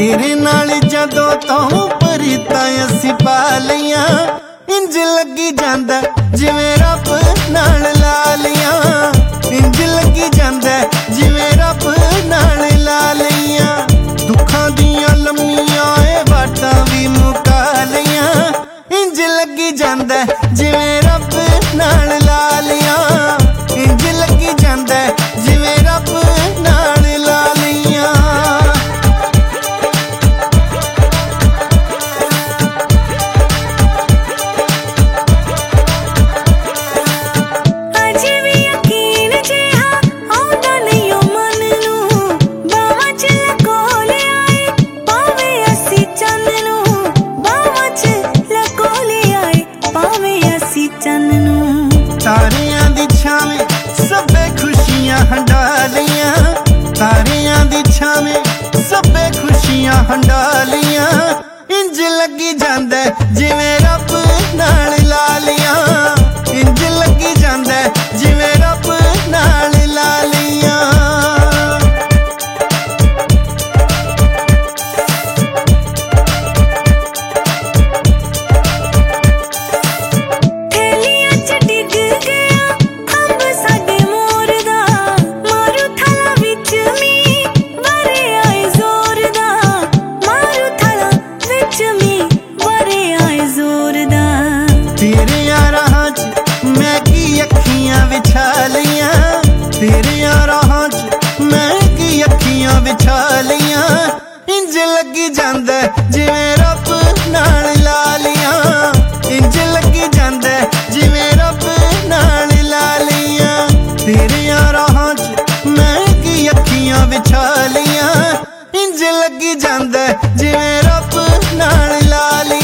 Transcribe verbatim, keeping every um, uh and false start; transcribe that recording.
तेरे नाल जदों तो प्रीतां असीं पा लईआं इंज लगी जांदा जिवें रब नाल ला लईआं इंज लगी जांदा जिवें रब नाल ला लईआं दुखां दियां लम्मियां ए वाटां भी मुका लईआं इंज लगी जांदा जिवें रब नाल ला लईआं इंज लगी जांदा जिवें रब नाल ला लईआं। तारियां दी छावें सबे खुशियां हंडा लियां तारियां दी छावें सबे खुशियां हंडा लियां इंज लगी जांदा जिवें रब नाल ला लियां इंज लगी जांदा जिवें रब नाल ला लियां। तेरियां राहां च मैं की अखियां विछा लियां तेरियां राहां च मैं की अखियां विछा लियां इंज लगी जांदा जिवें रब नाल ला लियां इंज लगी जांदा जिवें रब नाल ला लियां तेरियां राहां च मैं की अखियां विछा लियां इंज लगी जांदा जिवें रब नाल ला लियां।